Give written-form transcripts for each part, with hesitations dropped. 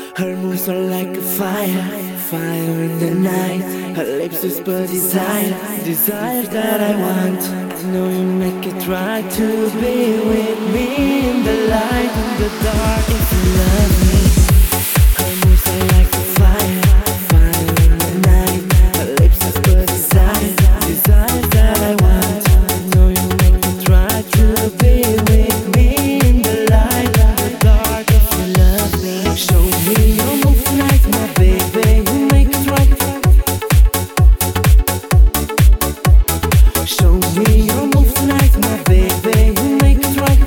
Her moves are like a fire, fire in the night. Her lips whisper desire, desire that I want. I know you make it right to be with me in the light, in the dark. If you love me, her moves are like a fire, fire in the night. Her lips whisper desire, desire that I want. I know you make it right to be with me in the light, in the dark. If you love me, show me your move tonight, my baby. You make it right. Show me your move tonight, my baby. You make it right.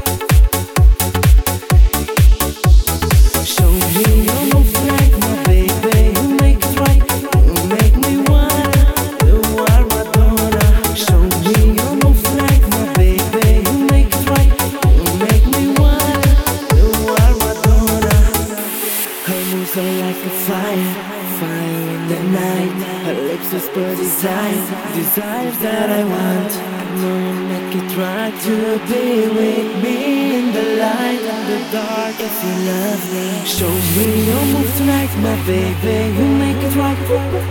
Show me your move tonight, my baby. You make it right. You make me wanna do what Madonna. Show me your move tonight, my baby. You make it right. You make me wanna do what Madonna. Her moves are like a fire, fire in the night. Her lips whisper desire, desire that I want. I know you make it right to be with me in the light, in the dark. If you love me, show me your move tonight, my baby. You make it right.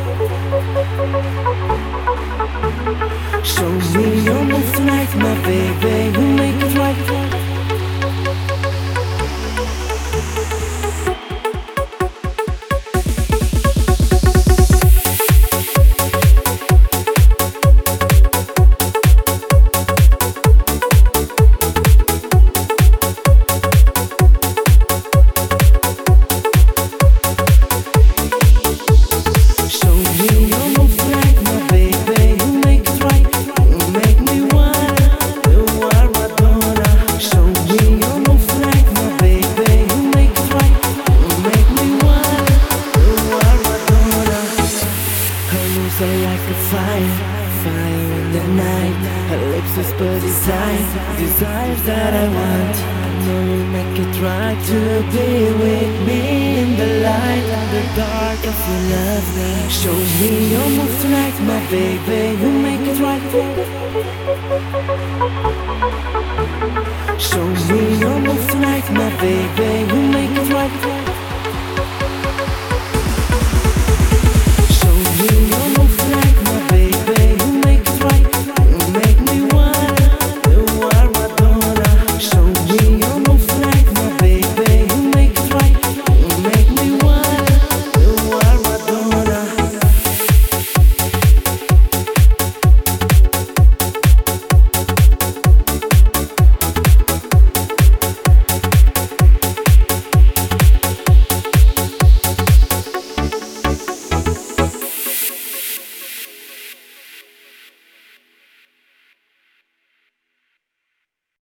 Show me your move tonight, my baby. You make it right. Like a fire, fire in the night. Her lips whisper desire, desire that I want. I know you make it right to be with me in the light, in the dark. If you love me, show me your move tonight, my baby. You make it right. Show me your move tonight, my baby. You